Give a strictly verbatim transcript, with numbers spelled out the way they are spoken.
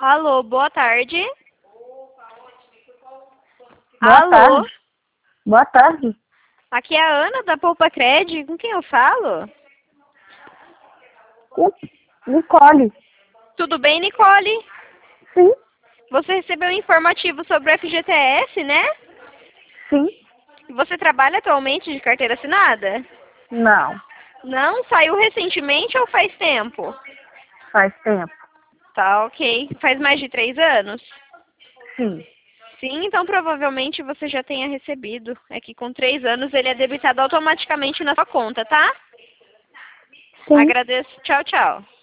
Alô, boa tarde. Boa Alô, tarde. Boa tarde. aqui é a Ana da Poupa Cred. Com quem eu falo? Com Nicole. Tudo bem, Nicole? Sim, Você recebeu um informativo sobre o F G T S, né? sim. Você trabalha atualmente de carteira assinada? Não, Não? Saiu recentemente ou faz tempo? faz tempo. Tá, ok. Faz mais de três anos? Sim. Sim, então provavelmente você já tenha recebido. É que com três anos ele é debitado automaticamente na sua conta, tá? Sim. Agradeço. Tchau, tchau.